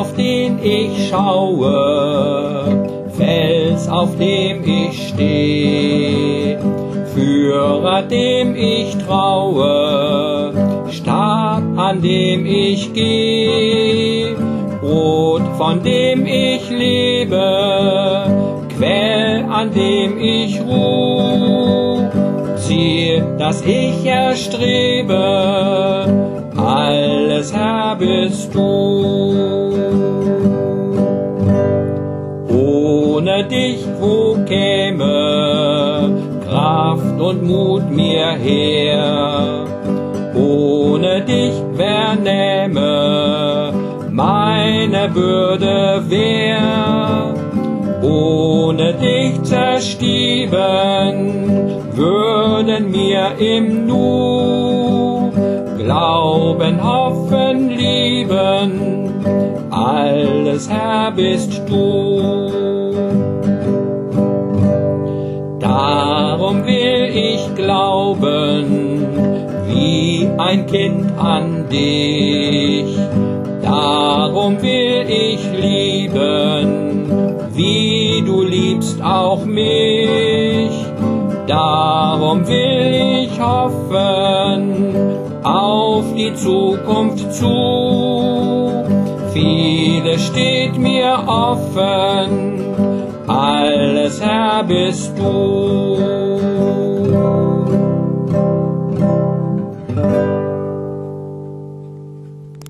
auf den ich schaue, Fels, auf dem ich steh, Führer, dem ich traue, Stab, an dem ich geh, Brot, von dem ich lebe, Quell, an dem ich ruh, Ziel, das ich erstrebe, alles, Herr, bist du. Ohne dich, wo käme Kraft und Mut mir her? Ohne dich, wer nähme meine Bürde wer? Ohne dich zerstieben würden mir im Nu Glauben, hoffen, lieben, alles, Herr, bist du. Darum will ich glauben, wie ein Kind an dich. Darum will ich lieben, wie du liebst auch mich. Darum will ich hoffen auf die Zukunft zu. Vieles steht mir offen, alles, Herr, bist du.